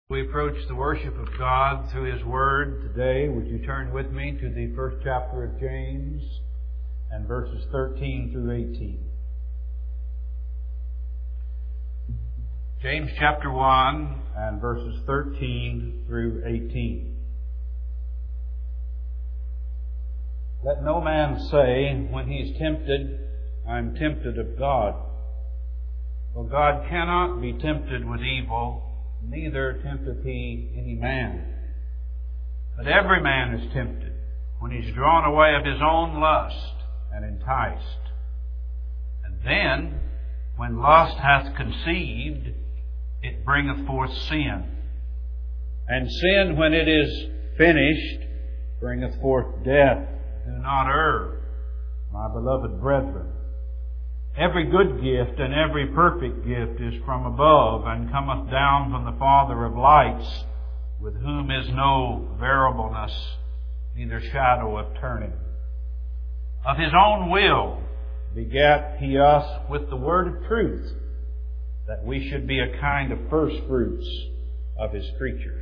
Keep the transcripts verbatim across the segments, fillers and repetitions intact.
We approach the worship of God through His Word today. Would you turn with me to the first chapter of James and verses thirteen through eighteen. James chapter one and verses thirteen through eighteen. Let no man say when he is tempted, I am tempted of God. For God cannot be tempted with evil, neither tempteth he any man. But every man is tempted when he is drawn away of his own lust and enticed. And then, when lust hath conceived, it bringeth forth sin. And sin, when it is finished, bringeth forth death. Do not err, my beloved brethren. Every good gift and every perfect gift is from above, and cometh down from the Father of lights, with whom is no variableness, neither shadow of turning. Of His own will begat He us with the word of truth, that we should be a kind of first fruits of His creatures.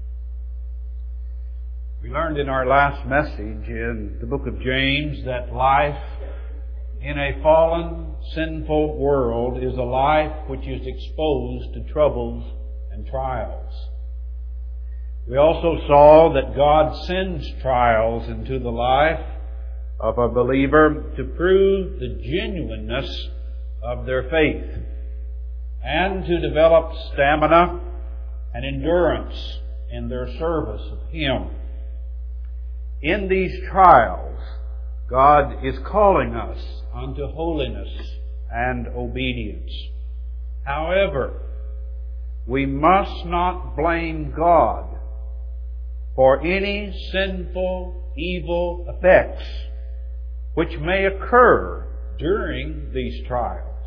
We learned in our last message in the book of James that life in a fallen, sinful world is a life which is exposed to troubles and trials. We also saw that God sends trials into the life of a believer to prove the genuineness of their faith and to develop stamina and endurance in their service of Him. In these trials, God is calling us unto holiness and obedience. However, we must not blame God for any sinful, evil effects which may occur during these trials.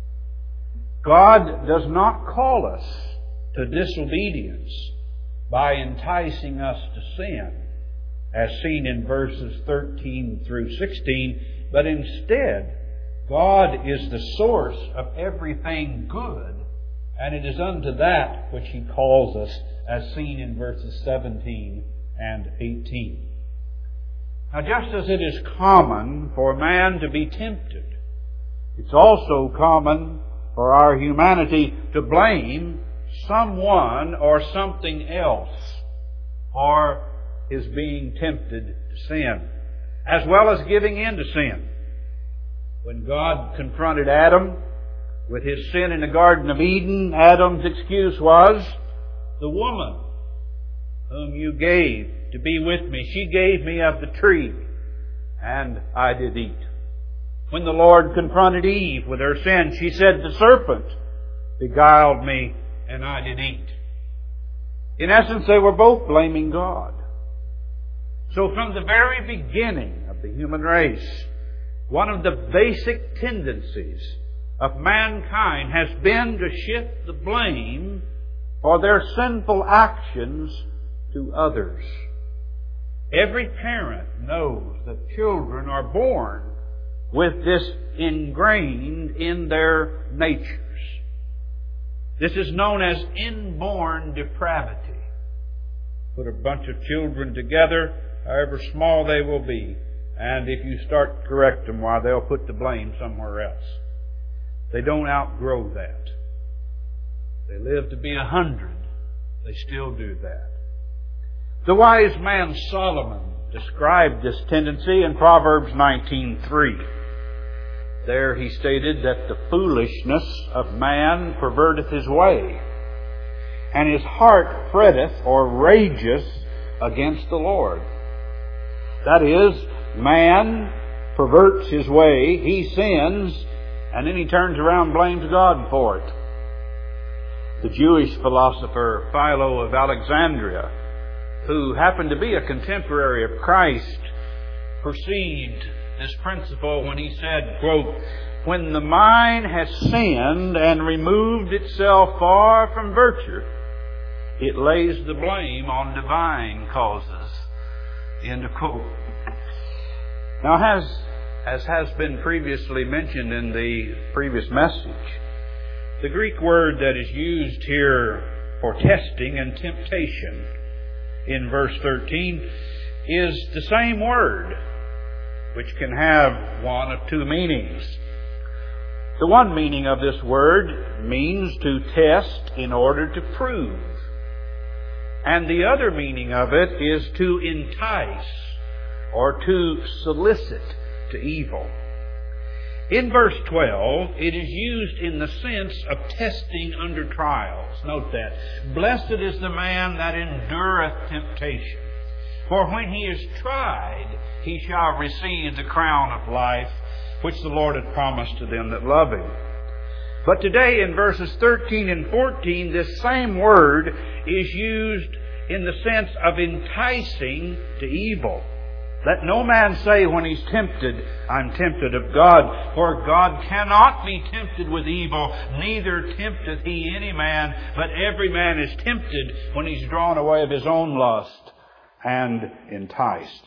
God does not call us to disobedience by enticing us to sin, as seen in verses thirteen through sixteen, but instead, God is the source of everything good, and it is unto that which He calls us, as seen in verses seventeen and eighteen. Now, just as it is common for man to be tempted, it's also common for our humanity to blame someone or something else for his being tempted to sin, as well as giving in to sin. When God confronted Adam with his sin in the Garden of Eden, Adam's excuse was, the woman whom you gave to be with me, she gave me of the tree, and I did eat. When the Lord confronted Eve with her sin, she said, the serpent beguiled me, and I did eat. In essence, they were both blaming God. So from the very beginning of the human race, one of the basic tendencies of mankind has been to shift the blame for their sinful actions to others. Every parent knows that children are born with this ingrained in their natures. This is known as inborn depravity. Put a bunch of children together, however small they will be, and if you start to correct them, why, they'll put the blame somewhere else. They don't outgrow that. They live to be a hundred, they still do that. The wise man Solomon described this tendency in Proverbs nineteen three. There he stated that the foolishness of man perverteth his way, and his heart fretteth or rageth against the Lord. That is, man perverts his way, he sins, and then he turns around and blames God for it. The Jewish philosopher Philo of Alexandria, who happened to be a contemporary of Christ, perceived this principle when he said, quote, when the mind has sinned and removed itself far from virtue, it lays the blame on divine causes. End of quote. Now, as, as has been previously mentioned in the previous message, the Greek word that is used here for testing and temptation in verse thirteen is the same word, which can have one of two meanings. The one meaning of this word means to test in order to prove. And the other meaning of it is to entice or to solicit to evil. In verse twelve, it is used in the sense of testing under trials. Note that. Blessed is the man that endureth temptation. For when he is tried, he shall receive the crown of life, which the Lord hath promised to them that love Him. But today in verses thirteen and fourteen, this same word is used in the sense of enticing to evil. Let no man say when he's tempted, I'm tempted of God. For God cannot be tempted with evil, neither tempteth He any man. But every man is tempted when he's drawn away of his own lust and enticed.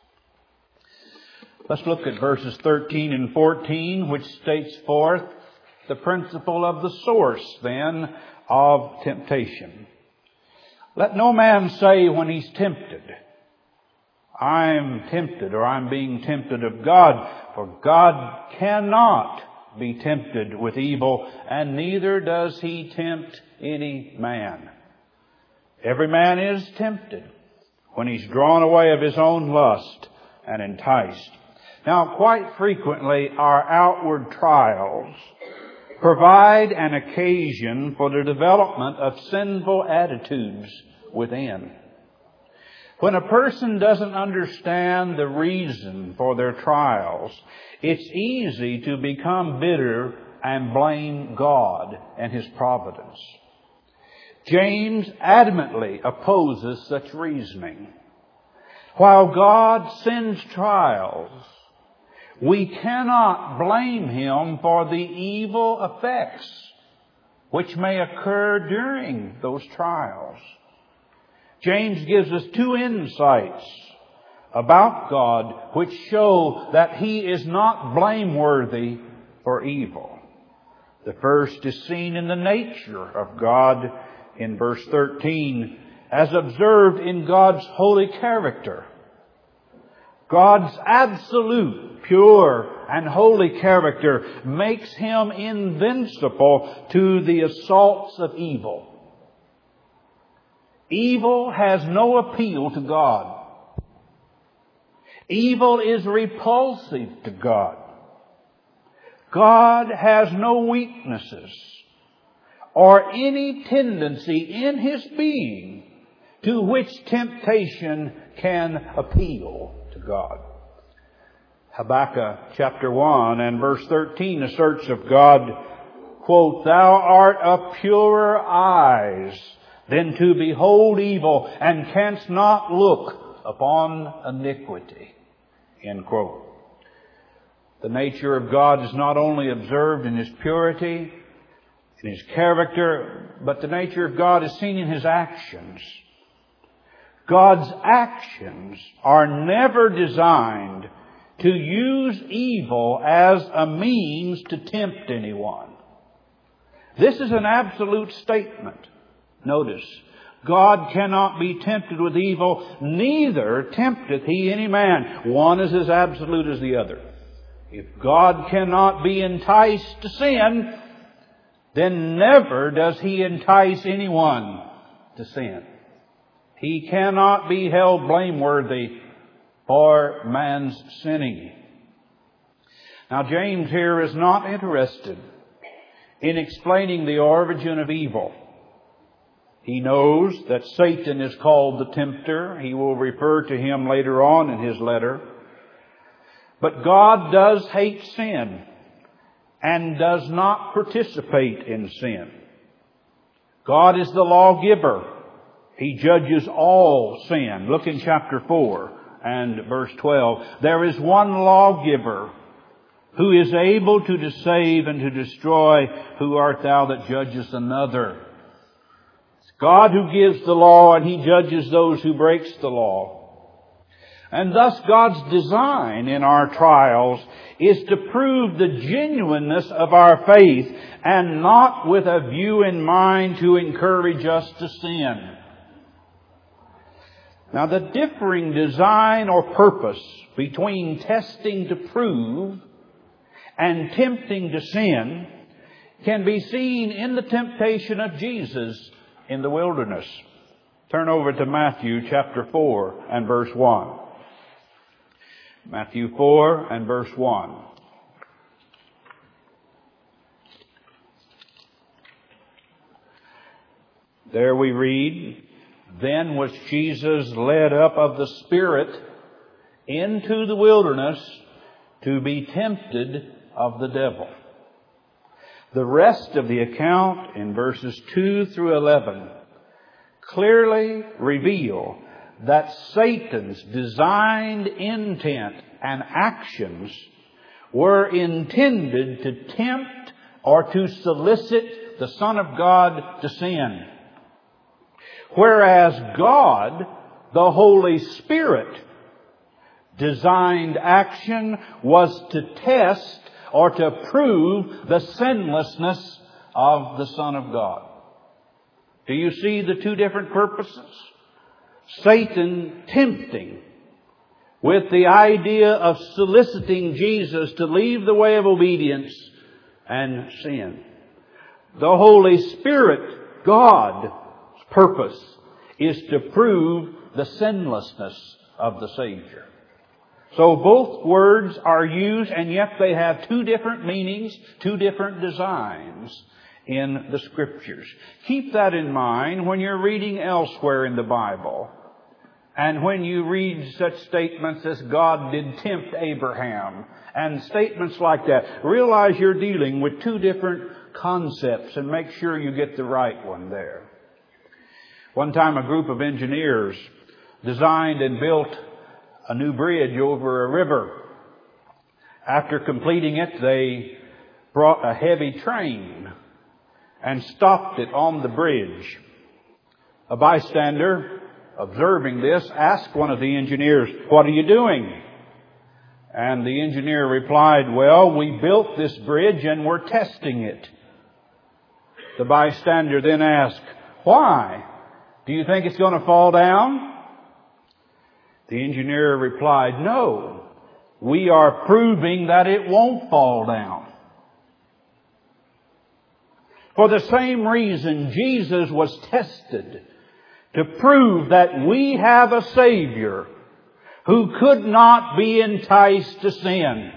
Let's look at verses thirteen and fourteen, which states forth the principle of the source, then, of temptation. Let no man say when he's tempted, I'm tempted, or I'm being tempted of God. For God cannot be tempted with evil, and neither does He tempt any man. Every man is tempted when he's drawn away of his own lust and enticed. Now, quite frequently, our outward trials provide an occasion for the development of sinful attitudes within. When a person doesn't understand the reason for their trials, it's easy to become bitter and blame God and His providence. James adamantly opposes such reasoning. While God sends trials, we cannot blame Him for the evil effects which may occur during those trials. James gives us two insights about God which show that He is not blameworthy for evil. The first is seen in the nature of God in verse thirteen, as observed in God's holy character. God's absolute, pure, and holy character makes Him invincible to the assaults of evil. Evil has no appeal to God. Evil is repulsive to God. God has no weaknesses or any tendency in His being to which temptation can appeal to God. Habakkuk chapter one and verse thirteen asserts of God, quote, Thou art of purer eyes than to behold evil, and canst not look upon iniquity. End quote. The nature of God is not only observed in His purity, in His character, but the nature of God is seen in His actions. God's actions are never designed to use evil as a means to tempt anyone. This is an absolute statement. Notice, God cannot be tempted with evil, neither tempteth He any man. One is as absolute as the other. If God cannot be enticed to sin, then never does He entice anyone to sin. He cannot be held blameworthy for man's sinning. Now, James here is not interested in explaining the origin of evil. He knows that Satan is called the tempter. He will refer to him later on in his letter. But God does hate sin and does not participate in sin. God is the lawgiver. He judges all sin. Look in chapter four and verse twelve. There is one lawgiver who is able to save and to destroy. Who art thou that judgest another? It's God who gives the law, and He judges those who breaks the law. And thus God's design in our trials is to prove the genuineness of our faith, and not with a view in mind to encourage us to sin. Now, the differing design or purpose between testing to prove and tempting to sin can be seen in the temptation of Jesus in the wilderness. Turn over to Matthew chapter four and verse one. Matthew four and verse one. There we read, "Then was Jesus led up of the Spirit into the wilderness to be tempted of the devil." The rest of the account in verses two through eleven clearly reveal that Satan's designed intent and actions were intended to tempt or to solicit the Son of God to sin. Whereas God, the Holy Spirit, designed action was to test or to prove the sinlessness of the Son of God. Do you see the two different purposes? Satan tempting with the idea of soliciting Jesus to leave the way of obedience and sin. The Holy Spirit, God's purpose, is to prove the sinlessness of the Savior. So both words are used, and yet they have two different meanings, two different designs in the Scriptures. Keep that in mind when you're reading elsewhere in the Bible. And when you read such statements as God did tempt Abraham and statements like that, realize you're dealing with two different concepts and make sure you get the right one there. One time a group of engineers designed and built a new bridge over a river. After completing it, they brought a heavy train and stopped it on the bridge. A bystander, observing this, asked one of the engineers, "What are you doing?" And the engineer replied, "Well, we built this bridge and we're testing it." The bystander then asked, "Why? Do you think it's going to fall down?" The engineer replied, "No, we are proving that it won't fall down." For the same reason, Jesus was tested, to prove that we have a Savior who could not be enticed to sin.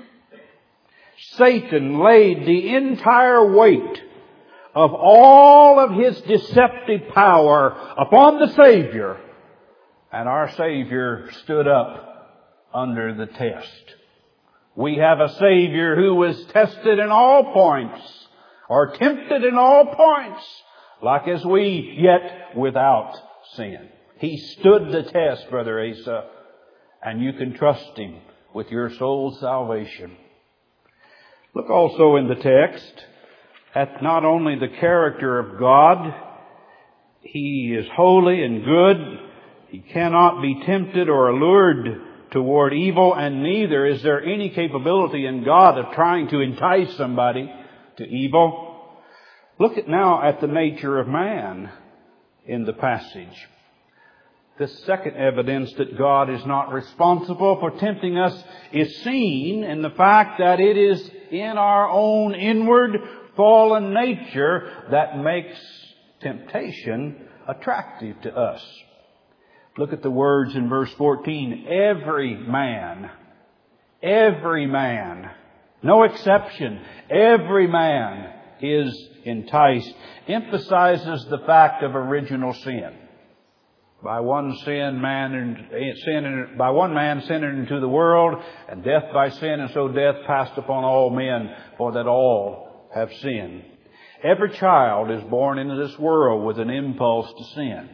Satan laid the entire weight of all of his deceptive power upon the Savior, and our Savior stood up under the test. We have a Savior who was tested in all points, or tempted in all points, like as we, yet without sin. He stood the test, Brother Asa, and you can trust Him with your soul's salvation. Look also in the text at not only the character of God. He is holy and good. He cannot be tempted or allured toward evil, and neither is there any capability in God of trying to entice somebody to evil. Look at now at the nature of man in the passage. The second evidence that God is not responsible for tempting us is seen in the fact that it is in our own inward fallen nature that makes temptation attractive to us. Look at the words in verse fourteen. Every man, every man, no exception, every man is enticed, emphasizes the fact of original sin. By one sin, man and sin, by one man sin entered into the world, and death by sin, and so death passed upon all men, for that all have sinned. Every child is born into this world with an impulse to sin.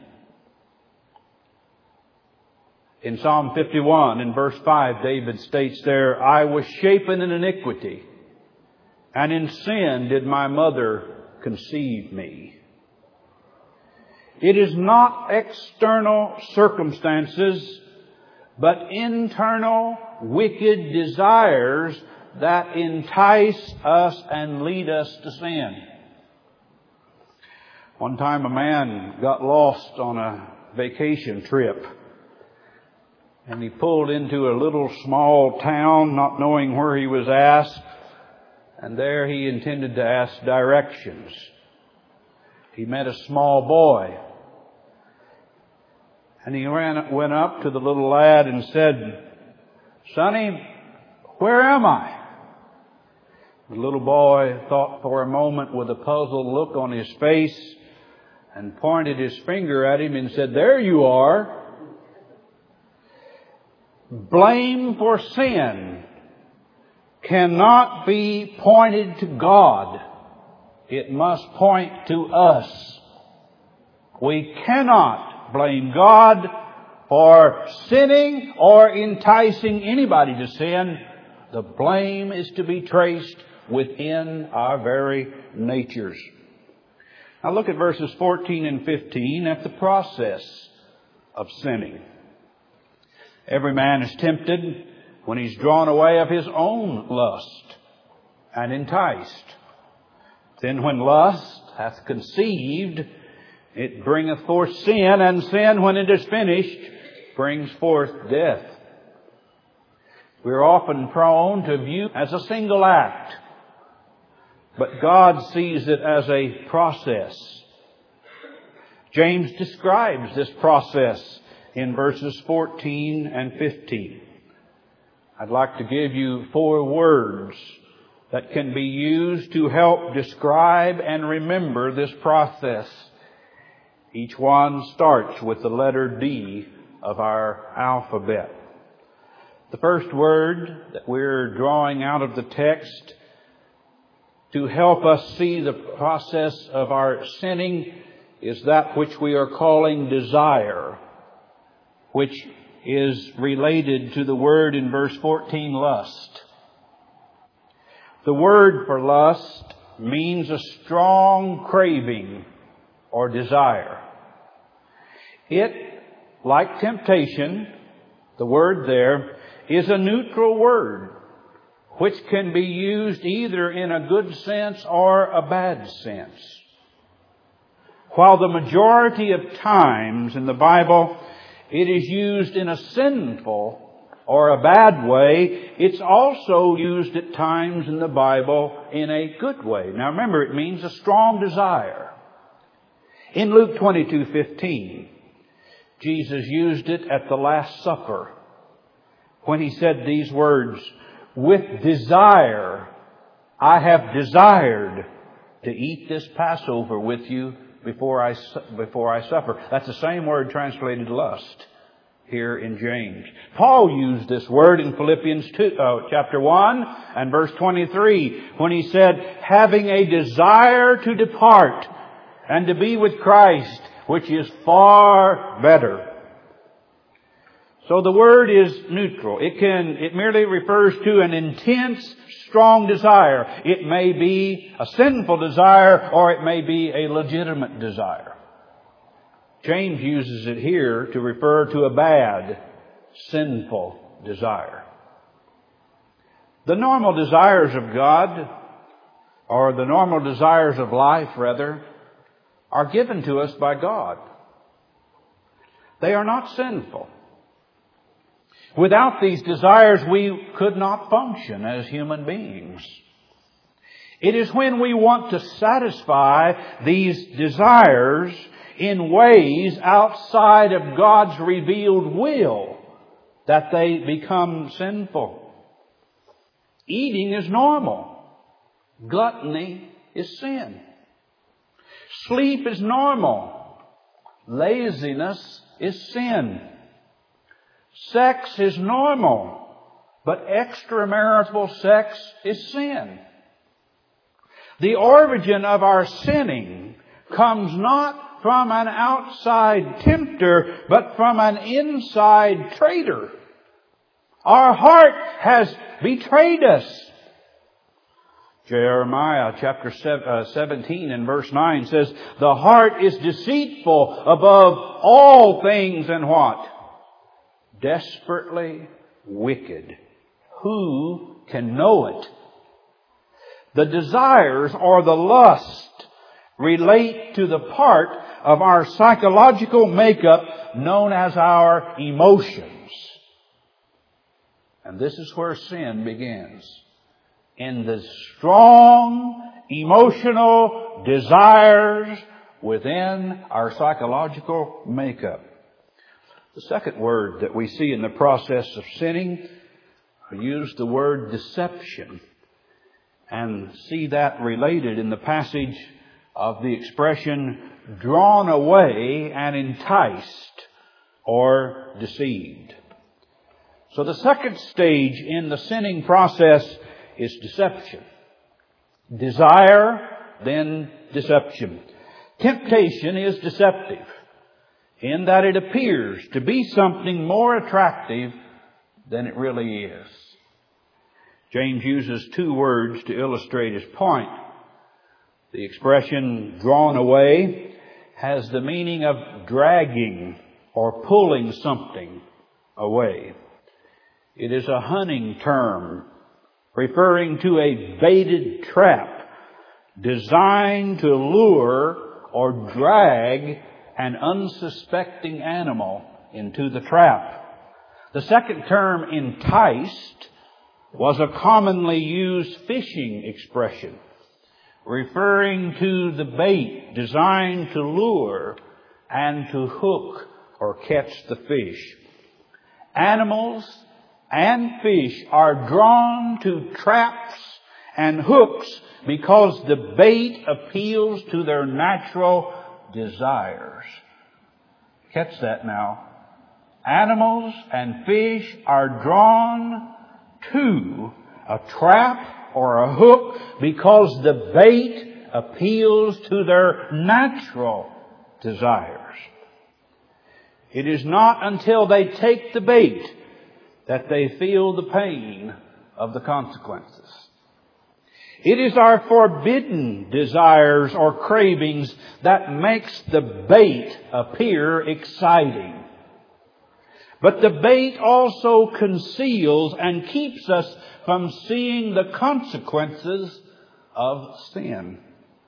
In Psalm fifty-one, in verse five, David states there, "I was shapen in iniquity, and in sin did my mother conceive me." It is not external circumstances but internal wicked desires that entice us and lead us to sin. One time a man got lost on a vacation trip, and he pulled into a little small town not knowing where he was asked, and there he intended to ask directions. He met a small boy, and he ran, went up to the little lad and said, "Sonny, where am I?" The little boy thought for a moment with a puzzled look on his face and pointed his finger at him and said, "There you are." Blame for sin cannot be pointed to God. It must point to us. We cannot blame God for sinning or enticing anybody to sin. The blame is to be traced within our very natures. Now look at verses fourteen and fifteen at the process of sinning. Every man is tempted when he's drawn away of his own lust and enticed. Then when lust hath conceived, it bringeth forth sin, and sin, when it is finished, brings forth death. We are often prone to view it as a single act, but God sees it as a process. James describes this process in verses fourteen and fifteen. I'd like to give you four words that can be used to help describe and remember this process. Each one starts with the letter D of our alphabet. The first word that we're drawing out of the text to help us see the process of our sinning is that which we are calling desire, which is related to the word in verse fourteen, lust. The word for lust means a strong craving or desire. It, like temptation, the word there, is a neutral word which can be used either in a good sense or a bad sense. While the majority of times in the Bible it is used in a sinful or a bad way, it's also used at times in the Bible in a good way. Now remember, it means a strong desire. In Luke twenty-two fifteen, Jesus used it at the Last Supper when He said these words, "With desire I have desired to eat this Passover with you before I, before I suffer." That's the same word translated lust here in James. Paul used this word in Philippians two, uh, chapter one and verse twenty-three when he said, "Having a desire to depart and to be with Christ, which is far better." So the word is neutral. It can, it merely refers to an intense, strong desire. It may be a sinful desire or it may be a legitimate desire. James uses it here to refer to a bad, sinful desire. The normal desires of God, or the normal desires of life rather, are given to us by God. They are not sinful. Without these desires, we could not function as human beings. It is when we want to satisfy these desires in ways outside of God's revealed will that they become sinful. Eating is normal. Gluttony is sin. Sleep is normal. Laziness is sin. Sex is normal, but extramarital sex is sin. The origin of our sinning comes not from an outside tempter, but from an inside traitor. Our heart has betrayed us. Jeremiah chapter seventeen and verse nine says, "The heart is deceitful above all things and what? desperately wicked. Who can know it? The desires or the lust relate to the part of our psychological makeup known as our emotions. And this is where sin begins. In the strong emotional desires within our psychological makeup. The second word that we see in the process of sinning, we use the word deception, and see that related in the passage of the expression drawn away and enticed or deceived. So the second stage in the sinning process is deception. Desire, then deception. Temptation is deceptive in that it appears to be something more attractive than it really is. James uses two words to illustrate his point. The expression drawn away has the meaning of dragging or pulling something away. It is a hunting term referring to a baited trap designed to lure or drag an unsuspecting animal into the trap. The second term, enticed, was a commonly used fishing expression referring to the bait designed to lure and to hook or catch the fish. Animals and fish are drawn to traps and hooks because the bait appeals to their natural desires. Catch that now. Animals and fish are drawn to a trap or a hook because the bait appeals to their natural desires. It is not until they take the bait that they feel the pain of the consequences. It is our forbidden desires or cravings that makes the bait appear exciting. But the bait also conceals and keeps us from seeing the consequences of sin.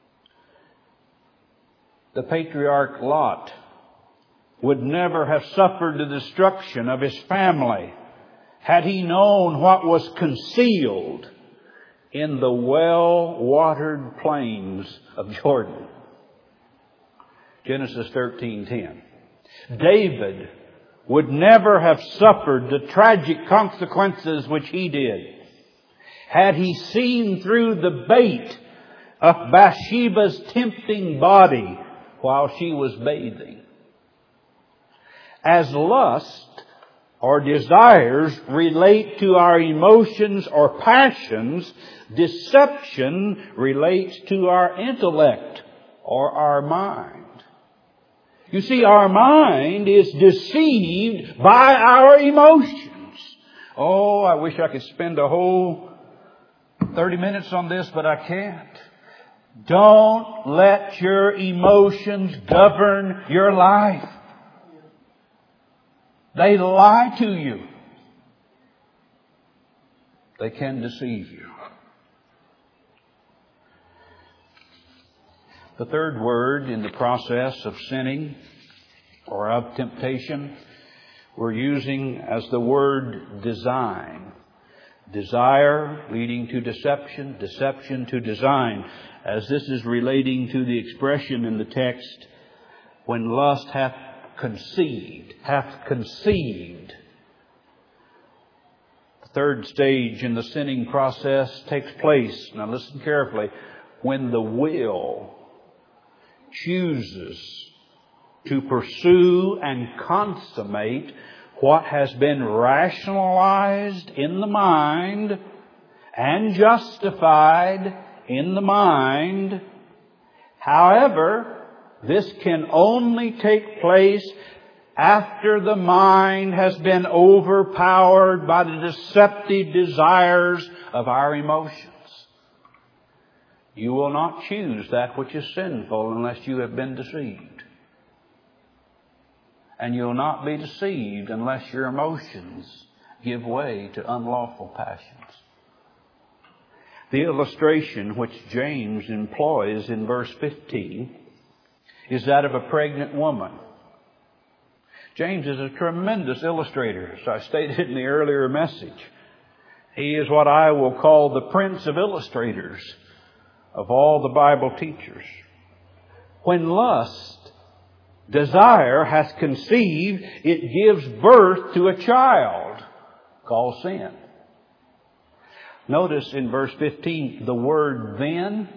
The patriarch Lot would never have suffered the destruction of his family had he known what was concealed in the well-watered plains of Jordan. Genesis thirteen ten. David would never have suffered the tragic consequences which he did had he seen through the bait of Bathsheba's tempting body while she was bathing. As lust or desires relate to our emotions or passions, deception relates to our intellect or our mind. You see, our mind is deceived by our emotions. Oh, I wish I could spend a whole thirty minutes on this, but I can't. Don't let your emotions govern your life. They lie to you. They can deceive you. The third word in the process of sinning or of temptation we're using as the word design. Desire leading to deception, deception to design. As this is relating to the expression in the text, when lust hath conceived, hath conceived. The third stage in the sinning process takes place, now listen carefully, when the will chooses to pursue and consummate what has been rationalized in the mind and justified in the mind. However, this can only take place after the mind has been overpowered by the deceptive desires of our emotions. You will not choose that which is sinful unless you have been deceived. And you'll not be deceived unless your emotions give way to unlawful passions. The illustration which James employs in verse fifteen is that of a pregnant woman. James is a tremendous illustrator, as I stated in the earlier message. He is what I will call the prince of illustrators of all the Bible teachers. When lust, desire, has conceived, it gives birth to a child called sin. Notice in verse fifteen the word then.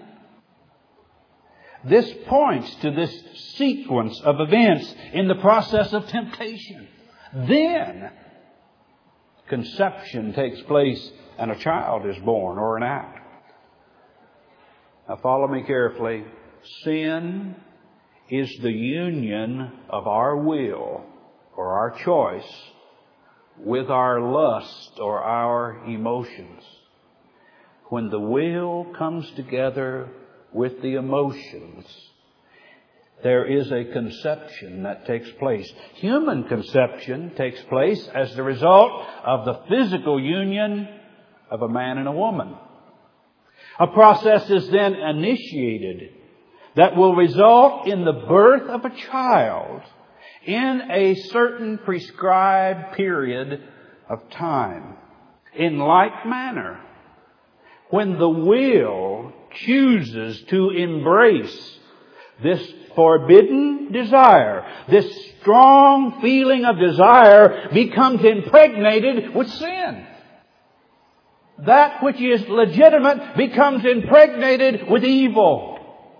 This points to this sequence of events in the process of temptation. Then conception takes place and a child is born, or an act. Now follow me carefully. Sin is the union of our will or our choice with our lust or our emotions. When the will comes together with the emotions, there is a conception that takes place. Human conception takes place as the result of the physical union of a man and a woman. A process is then initiated that will result in the birth of a child in a certain prescribed period of time. In like manner, when the will chooses to embrace this forbidden desire, this strong feeling of desire becomes impregnated with sin. That which is legitimate becomes impregnated with evil.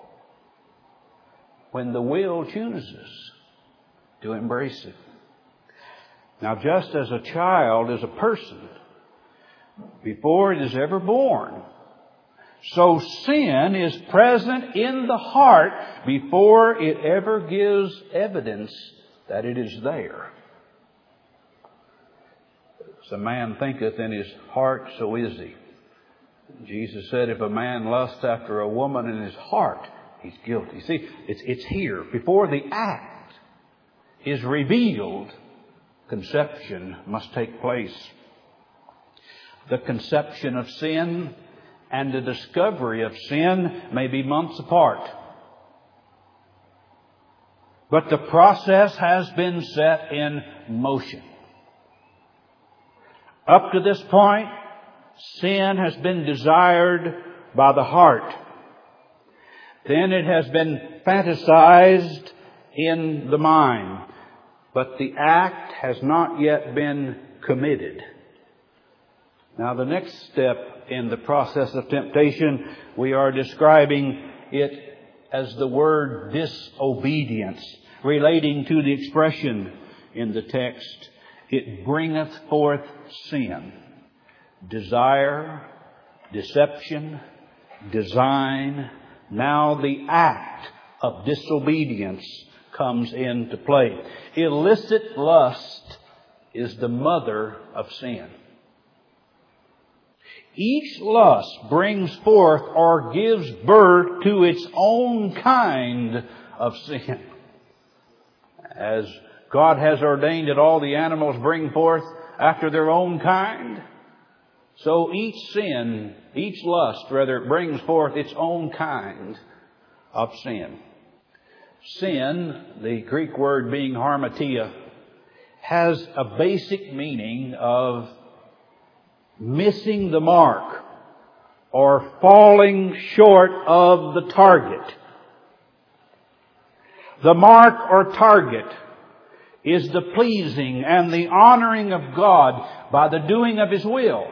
When the will chooses to embrace it. Now, just as a child is a person before it is ever born, so sin is present in the heart before it ever gives evidence that it is there. As a man thinketh in his heart, so is he. Jesus said, if a man lusts after a woman in his heart, he's guilty. See, it's, it's here. Before the act is revealed, conception must take place. The conception of sin and the discovery of sin may be months apart. But the process has been set in motion. Up to this point, sin has been desired by the heart. Then it has been fantasized in the mind. But the act has not yet been committed. Now, the next step in the process of temptation, we are describing it as the word disobedience, relating to the expression in the text, it bringeth forth sin. Desire, deception, design. Now the act of disobedience comes into play. Illicit lust is the mother of sin. Each lust brings forth or gives birth to its own kind of sin. As God has ordained that all the animals bring forth after their own kind, so each sin, each lust, rather, brings forth its own kind of sin. Sin, the Greek word being harmatia, has a basic meaning of missing the mark or falling short of the target. The mark or target is the pleasing and the honoring of God by the doing of His will.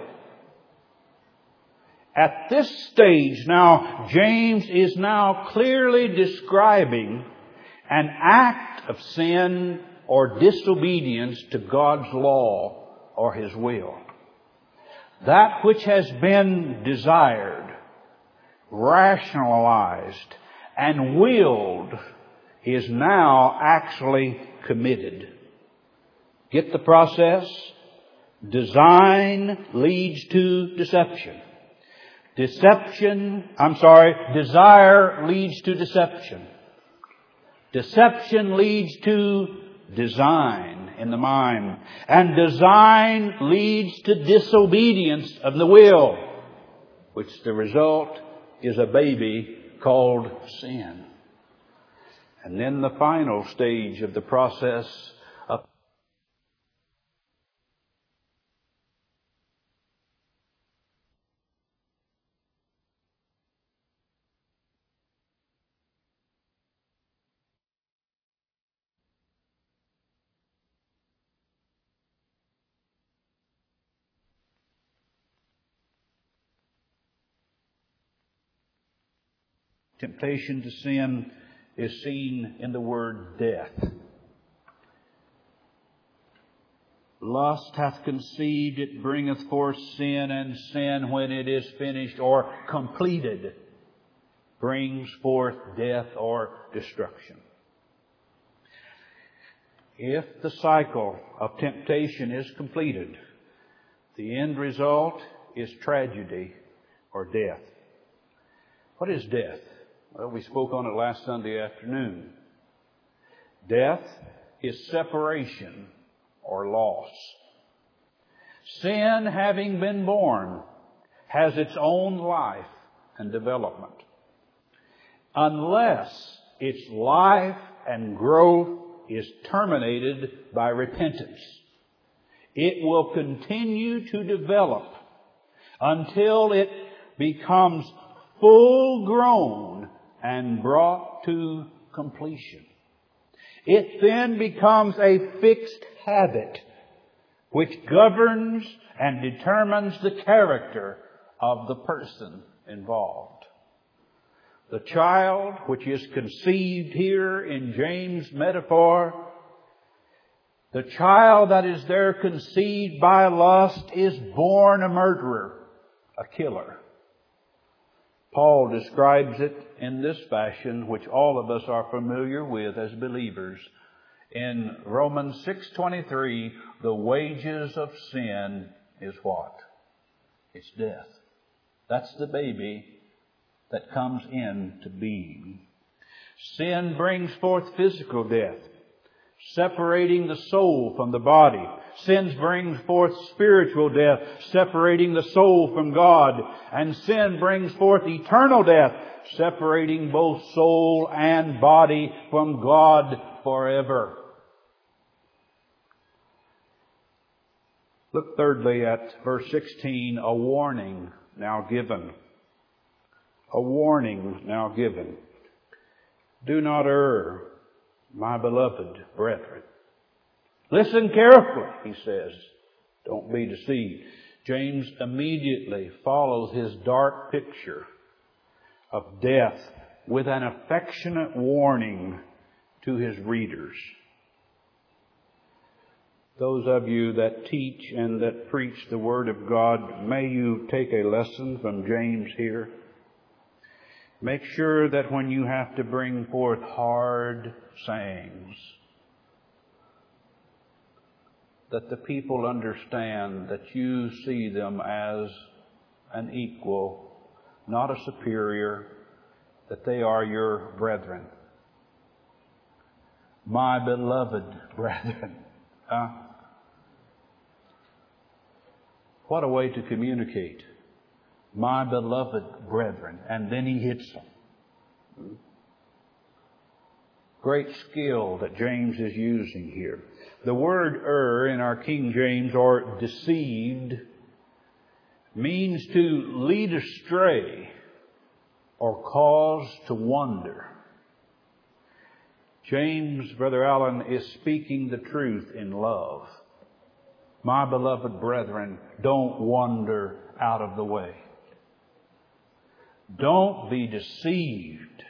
At this stage now, James is now clearly describing an act of sin or disobedience to God's law or His will. That which has been desired, rationalized, and willed is now actually committed. Get the process? Design leads to deception. Deception, I'm sorry, desire leads to deception. Deception leads to design in the mind. And design leads to disobedience of the will, which the result is a baby called sin. And then the final stage of the process of temptation to sin is seen in the word death. Lust hath conceived, it bringeth forth sin, and sin, when it is finished or completed, brings forth death or destruction. If the cycle of temptation is completed, the end result is tragedy or death. What is death? Well, we spoke on it last Sunday afternoon. Death is separation or loss. Sin, having been born, has its own life and development. Unless its life and growth is terminated by repentance, it will continue to develop until it becomes full grown and brought to completion. It then becomes a fixed habit which governs and determines the character of the person involved. The child which is conceived here in James' metaphor, the child that is there conceived by lust is born a murderer, a killer. Paul describes it in this fashion, which all of us are familiar with as believers. In Romans six twenty-three, the wages of sin is what? It's death. That's the baby that comes into being. Sin brings forth physical death, separating the soul from the body. Sin brings forth spiritual death, separating the soul from God. And sin brings forth eternal death, separating both soul and body from God forever. Look thirdly at verse sixteen, a warning now given. A warning now given. Do not err, my beloved brethren. Listen carefully, he says. Don't be deceived. James immediately follows his dark picture of death with an affectionate warning to his readers. Those of you that teach and that preach the Word of God, may you take a lesson from James here. Make sure that when you have to bring forth hard sayings, that the people understand that you see them as an equal, not a superior, that they are your brethren. My beloved brethren. Huh? What a way to communicate. My beloved brethren. And then he hits them. Great skill that James is using here. The word err in our King James, or deceived, means to lead astray or cause to wander. James, Brother Allen, is speaking the truth in love. My beloved brethren, don't wander out of the way. Don't be deceived.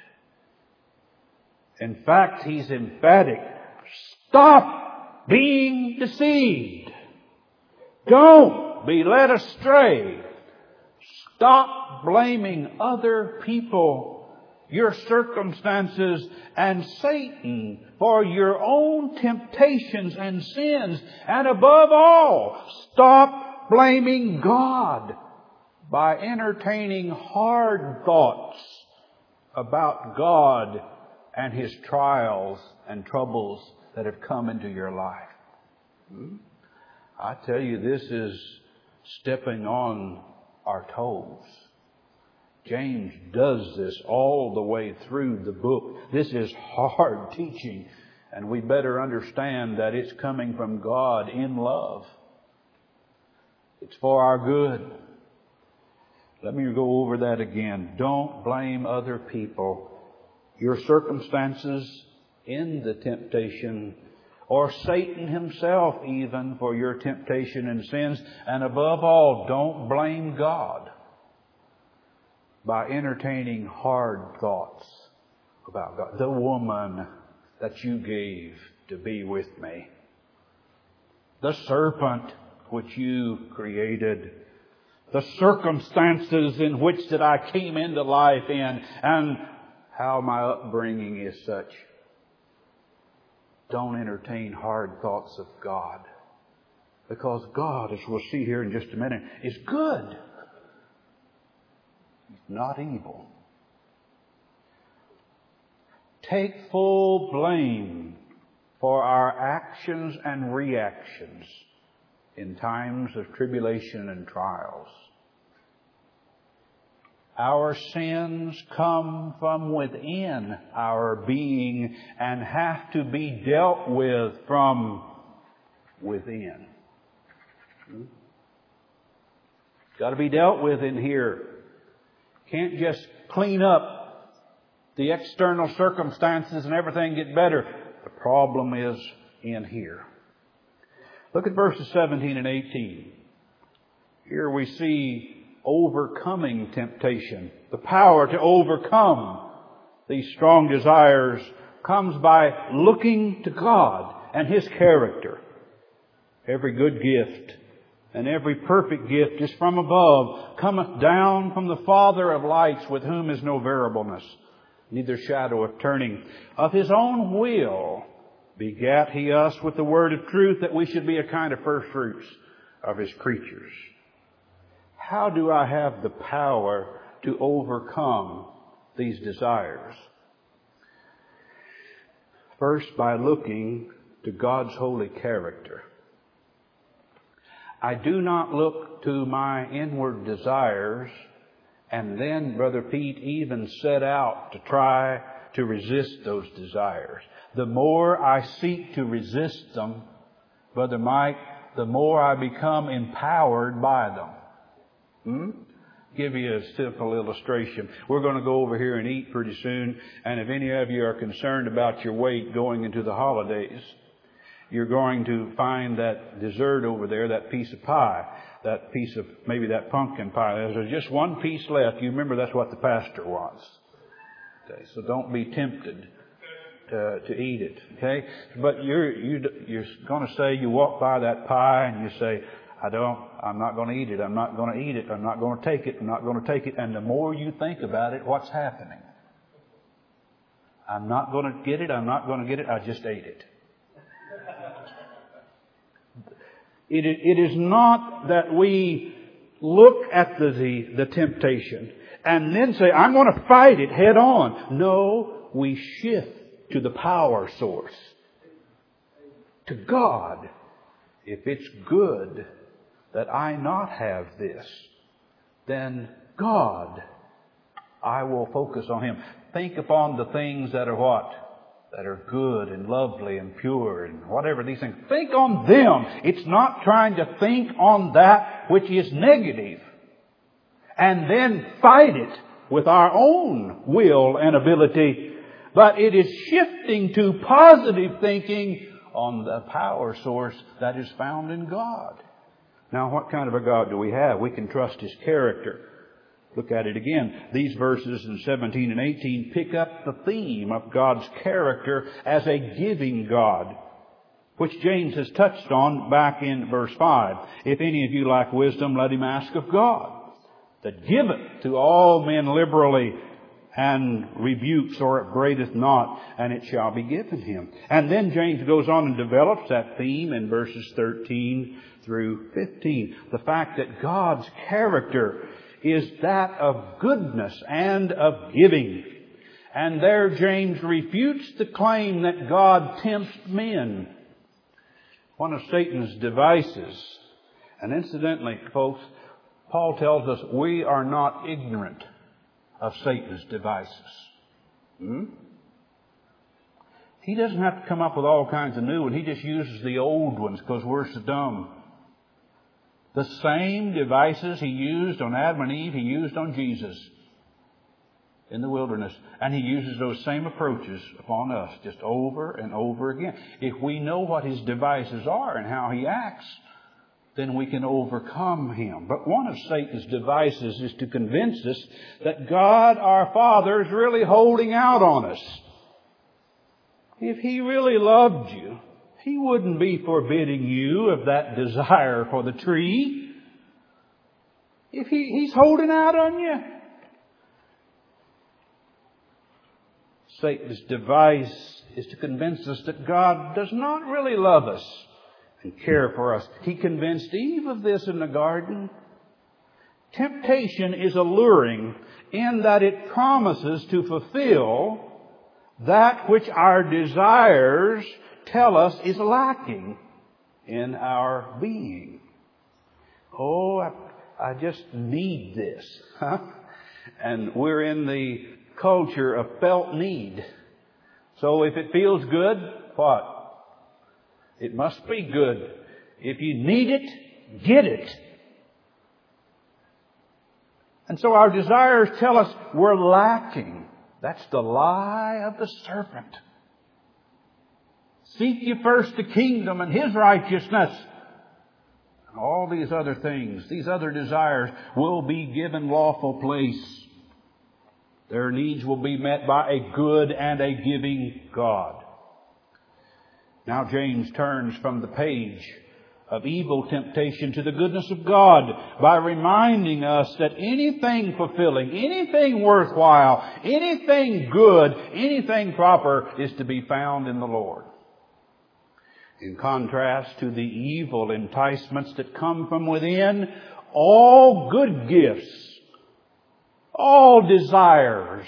In fact, he's emphatic. Stop being deceived. Don't be led astray. Stop blaming other people, your circumstances, and Satan for your own temptations and sins. And above all, stop blaming God by entertaining hard thoughts about God and His trials and troubles that have come into your life. Hmm? I tell you, this is stepping on our toes. James does this all the way through the book. This is hard teaching, and we better understand that it's coming from God in love. It's for our good. Let me go over that again. Don't blame other people, your circumstances in the temptation, or Satan himself even for your temptation and sins. And above all, don't blame God by entertaining hard thoughts about God. The woman that you gave to be with me. The serpent which you created. The circumstances in which that I came into life in. And how my upbringing is such. Don't entertain hard thoughts of God. Because God, as we'll see here in just a minute, is good. He's not evil. Take full blame for our actions and reactions in times of tribulation and trials. Our sins come from within our being and have to be dealt with from within. It's got to be dealt with in here. Can't just clean up the external circumstances and everything get better. The problem is in here. Look at verses seventeen and eighteen. Here we see overcoming temptation. The power to overcome these strong desires comes by looking to God and His character. Every good gift and every perfect gift is from above, cometh down from the Father of lights, with whom is no variableness, neither shadow of turning. Of His own will begat He us with the word of truth, that we should be a kind of first fruits of His creatures. How do I have the power to overcome these desires? First, by looking to God's holy character. I do not look to my inward desires and then, Brother Pete, even set out to try to resist those desires. The more I seek to resist them, Brother Mike, the more I become empowered by them. Hmm? Give you a simple illustration. We're going to go over here and eat pretty soon. And if any of you are concerned about your weight going into the holidays, you're going to find that dessert over there, that piece of pie, that piece of, maybe that pumpkin pie. There's just one piece left. You remember that's what the pastor wants. Okay, so don't be tempted to, to eat it. Okay? But you're, you, you're going to say, you walk by that pie and you say, I don't, I'm not going to eat it. I'm not going to eat it. I'm not going to take it. I'm not going to take it. And the more you think about it, what's happening? I'm not going to get it. I'm not going to get it. I just ate it. It, it is not that we look at the, the, the temptation and then say, I'm going to fight it head on. No, we shift to the power source. To God. If it's good that I not have this, then God, I will focus on Him. Think upon the things that are what? That are good and lovely and pure and whatever these things. Think on them. It's not trying to think on that which is negative and then fight it with our own will and ability. But it is shifting to positive thinking on the power source that is found in God. Now, what kind of a God do we have? We can trust His character. Look at it again. These verses in seventeen and eighteen pick up the theme of God's character as a giving God, which James has touched on back in verse five. If any of you lack wisdom, let him ask of God, that giveth to all men liberally, and rebukes or upbraideth not, and it shall be given him. And then James goes on and develops that theme in verses thirteen through fifteen. The fact that God's character is that of goodness and of giving. And there James refutes the claim that God tempts men. One of Satan's devices, and incidentally, folks, Paul tells us we are not ignorant of Satan's devices. Hmm? He doesn't have to come up with all kinds of new ones. He just uses the old ones because we're so dumb. The same devices he used on Adam and Eve, he used on Jesus in the wilderness. And he uses those same approaches upon us just over and over again. If we know what his devices are and how he acts, then we can overcome him. But one of Satan's devices is to convince us that God our Father is really holding out on us. If he really loved you, he wouldn't be forbidding you of that desire for the tree. If he, he's holding out on you. Satan's device is to convince us that God does not really love us and care for us. He convinced Eve of this in the garden. Temptation is alluring in that it promises to fulfill that which our desires tell us is lacking in our being. Oh, I, I just need this. Huh? And we're in the culture of felt need. So if it feels good, what? It must be good. If you need it, get it. And so our desires tell us we're lacking. That's the lie of the serpent. Seek ye first the kingdom and his righteousness. And all these other things, these other desires will be given lawful place. Their needs will be met by a good and a giving God. Now James turns from the page of evil temptation to the goodness of God by reminding us that anything fulfilling, anything worthwhile, anything good, anything proper is to be found in the Lord. In contrast to the evil enticements that come from within, all good gifts, all desires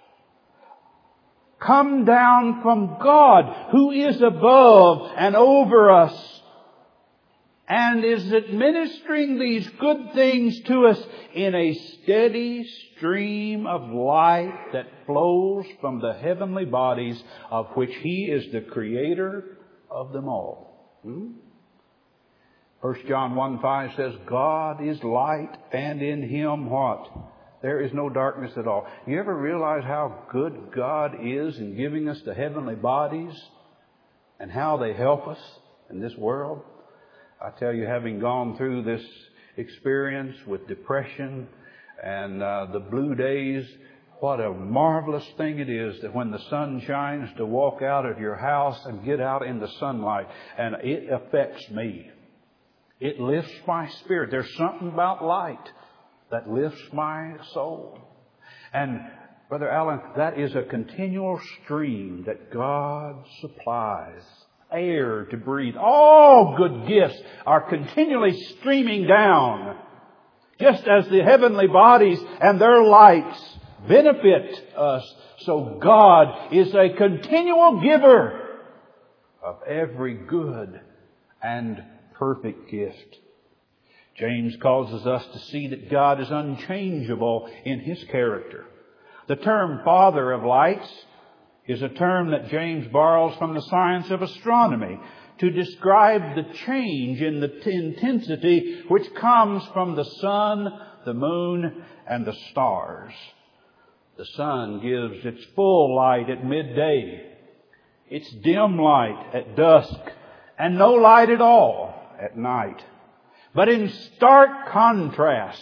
come down from God, who is above and over us, and is administering these good things to us in a steady stream of light that flows from the heavenly bodies of which He is the creator of them all. Hmm? First John one five says, God is light, and in Him what? There is no darkness at all. You ever realize how good God is in giving us the heavenly bodies and how they help us in this world? I tell you, having gone through this experience with depression and uh, the blue days, what a marvelous thing it is that when the sun shines to walk out of your house and get out in the sunlight. And it affects me. It lifts my spirit. There's something about light that lifts my soul. And Brother Allen, that is a continual stream that God supplies. Air to breathe. All good gifts are continually streaming down. Just as the heavenly bodies and their lights benefit us, so God is a continual giver of every good and perfect gift. James causes us to see that God is unchangeable in His character. The term Father of lights is a term that James borrows from the science of astronomy to describe the change in the t- intensity which comes from the sun, the moon, and the stars. The sun gives its full light at midday, its dim light at dusk, and no light at all at night. But in stark contrast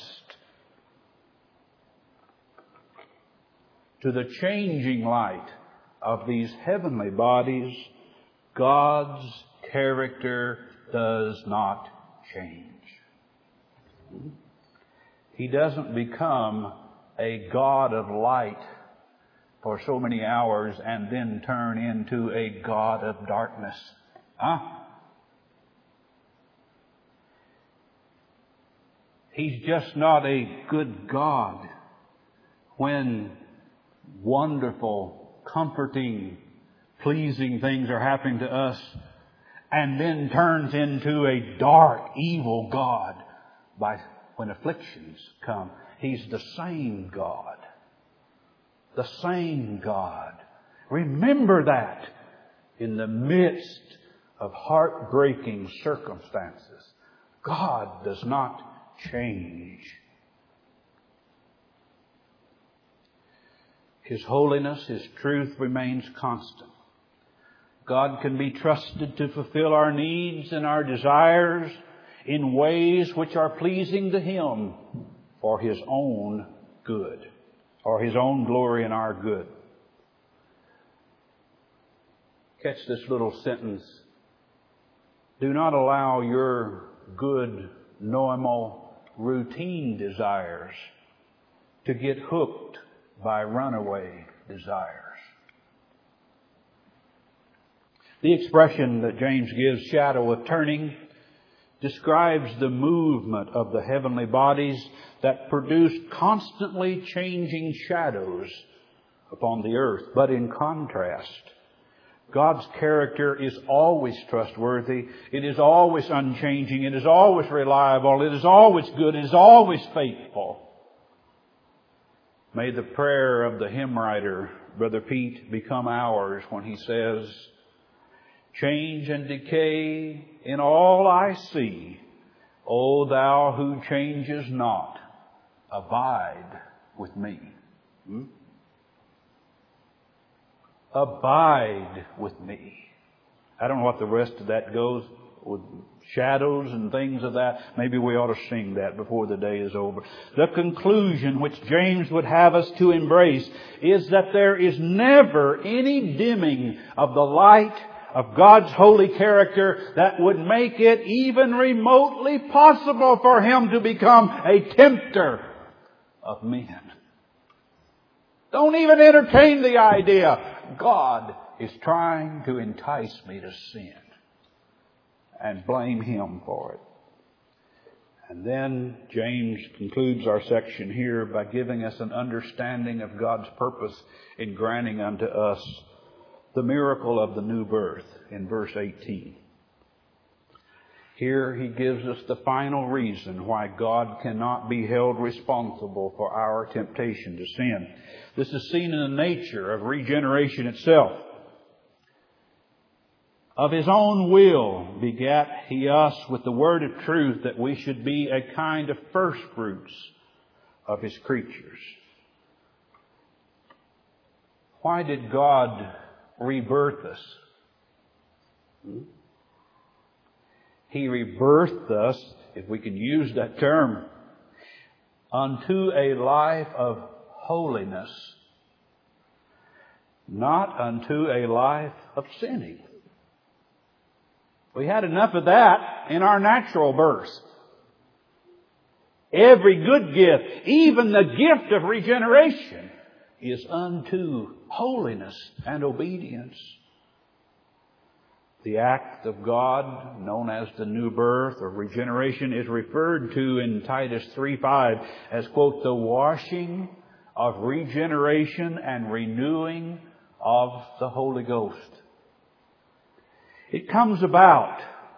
to the changing light of these heavenly bodies, God's character does not change. He doesn't become a God of light for so many hours and then turn into a God of darkness. Huh? He's just not a good God when wonderful, comforting, pleasing things are happening to us, and then turns into a dark, evil God by when afflictions come. He's the same God. The same God. Remember that in the midst of heartbreaking circumstances. God does not change. His holiness, His truth remains constant. God can be trusted to fulfill our needs and our desires in ways which are pleasing to Him for His own good, or His own glory and our good. Catch this little sentence. Do not allow your good, normal, routine desires to get hooked by runaway desires. The expression that James gives, shadow of turning, describes the movement of the heavenly bodies that produce constantly changing shadows upon the earth. But in contrast, God's character is always trustworthy. It is always unchanging. It is always reliable. It is always good. It is always faithful. May the prayer of the hymn writer, Brother Pete, become ours when he says, change and decay in all I see, O Thou who changes not, abide with me. Hmm? Abide with me. I don't know what the rest of that goes with shadows and things of that. Maybe we ought to sing that before the day is over. The conclusion which James would have us to embrace is that there is never any dimming of the light of God's holy character that would make it even remotely possible for Him to become a tempter of men. Don't even entertain the idea. God is trying to entice me to sin and blame Him for it. And then James concludes our section here by giving us an understanding of God's purpose in granting unto us the miracle of the new birth in verse eighteen. Here he gives us the final reason why God cannot be held responsible for our temptation to sin. This is seen in the nature of regeneration itself. Of His own will begat He us with the word of truth, that we should be a kind of first fruits of His creatures. Why did God rebirth us? Hmm? He rebirthed us, if we can use that term, unto a life of holiness, not unto a life of sinning. We had enough of that in our natural birth. Every good gift, even the gift of regeneration, is unto holiness and obedience. The act of God, known as the new birth or regeneration, is referred to in Titus three five as, quote, the washing of regeneration and renewing of the Holy Ghost. It comes about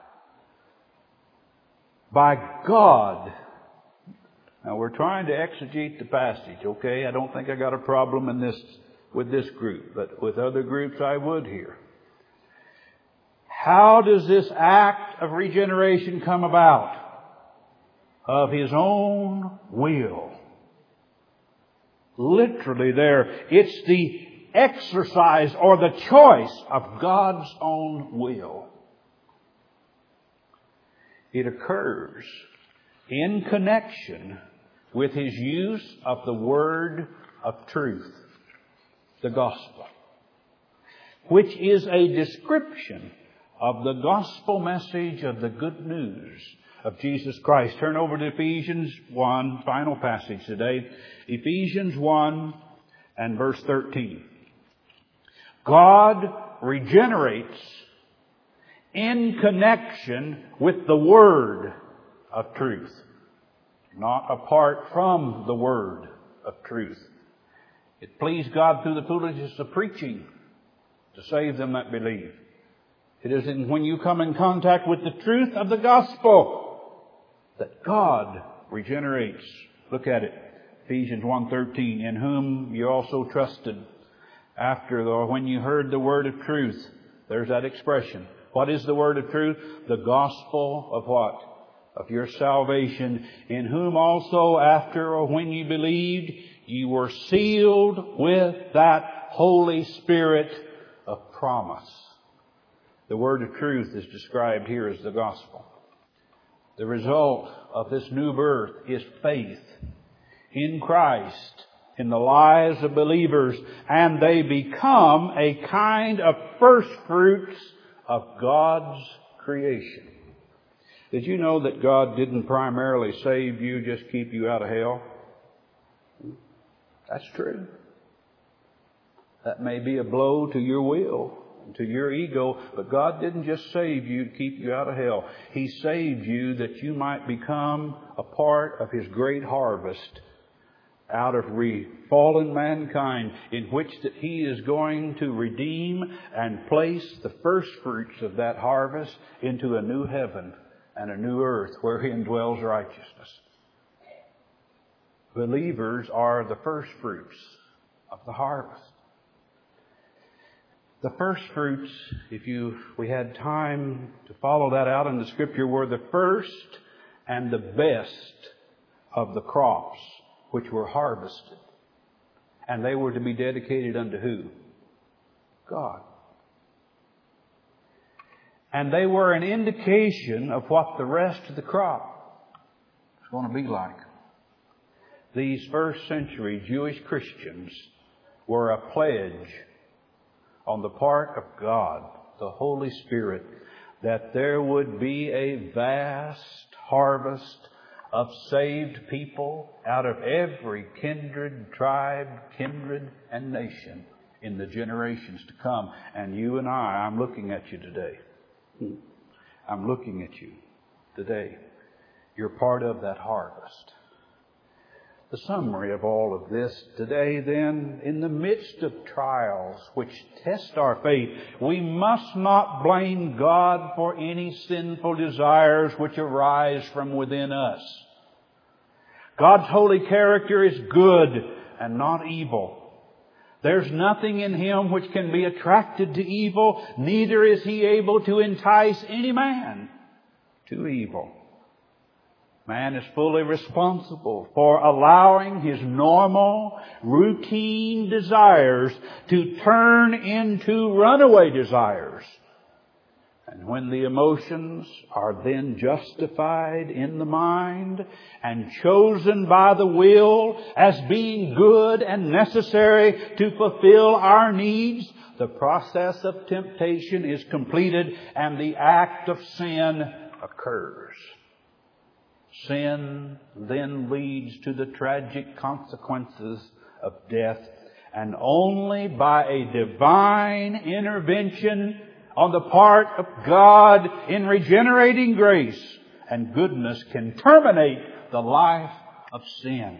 by God. Now we're trying to exegete the passage, okay? I don't think I got a problem in this with this group, but with other groups I would here. How does this act of regeneration come about? Of His own will. Literally there, it's the exercise or the choice of God's own will. It occurs in connection with His use of the word of truth, the gospel, which is a description of the gospel message of the good news of Jesus Christ. Turn over to Ephesians one, final passage today. Ephesians one and verse thirteen. God regenerates in connection with the word of truth, not apart from the word of truth. It pleased God through the foolishness of preaching to save them that believe. It is in when you come in contact with the truth of the gospel that God regenerates. Look at it. Ephesians one thirteen, in whom you also trusted after or when you heard the word of truth. There's that expression. What is the word of truth? The gospel of what? Of your salvation, in whom also after or when you believed, you were sealed with that Holy Spirit of promise. The word of truth is described here as the gospel. The result of this new birth is faith in Christ, in the lives of believers, and they become a kind of first fruits of God's creation. Did you know that God didn't primarily save you just to keep you out of hell? That's true. That may be a blow to your will, to your ego, but God didn't just save you to keep you out of hell. He saved you that you might become a part of His great harvest out of re- fallen mankind, in which that He is going to redeem and place the first fruits of that harvest into a new heaven and a new earth wherein dwells righteousness. Believers are the first fruits of the harvest. The first fruits, if you we had time to follow that out in the Scripture, were the first and the best of the crops which were harvested. And they were to be dedicated unto who? God. And they were an indication of what the rest of the crop was going to be like. These first century Jewish Christians were a pledge on the part of God, the Holy Spirit, that there would be a vast harvest of saved people out of every kindred, tribe, kindred, and nation in the generations to come. And you and I, I'm looking at you today. I'm looking at you today. You're part of that harvest. The summary of all of this today, then, in the midst of trials which test our faith, we must not blame God for any sinful desires which arise from within us. God's holy character is good and not evil. There's nothing in Him which can be attracted to evil, neither is He able to entice any man to evil. Man is fully responsible for allowing his normal, routine desires to turn into runaway desires. And when the emotions are then justified in the mind and chosen by the will as being good and necessary to fulfill our needs, the process of temptation is completed and the act of sin occurs. Sin then leads to the tragic consequences of death, and only by a divine intervention on the part of God in regenerating grace and goodness can terminate the life of sin.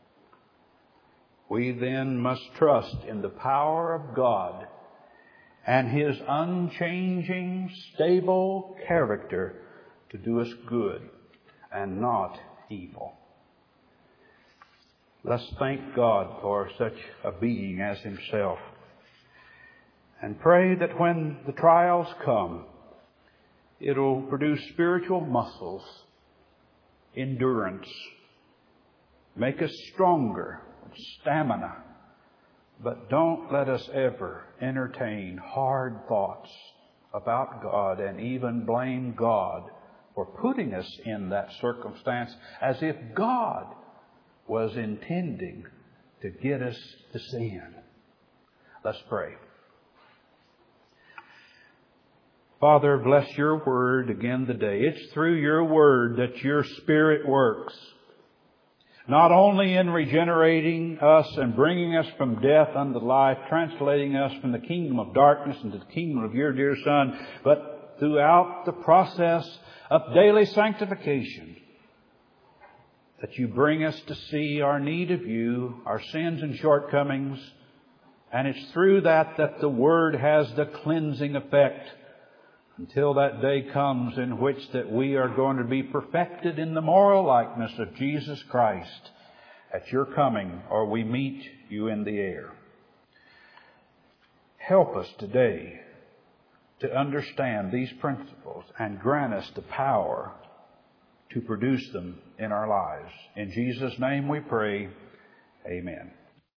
We then must trust in the power of God and His unchanging, stable character to do us good and not evil. Let's thank God for such a being as Himself, and pray that when the trials come, it'll produce spiritual muscles, endurance, make us stronger, stamina. But don't let us ever entertain hard thoughts about God and even blame God for putting us in that circumstance, as if God was intending to get us to sin. Let's pray. Father, bless Your Word again today. It's through Your Word that Your Spirit works. Not only in regenerating us and bringing us from death unto life, translating us from the kingdom of darkness into the kingdom of Your dear Son, but throughout the process of daily sanctification, that You bring us to see our need of You, our sins and shortcomings, and it's through that that the Word has the cleansing effect until that day comes in which that we are going to be perfected in the moral likeness of Jesus Christ at Your coming, or we meet You in the air. Help us today to understand these principles and grant us the power to produce them in our lives. In Jesus' name we pray. Amen.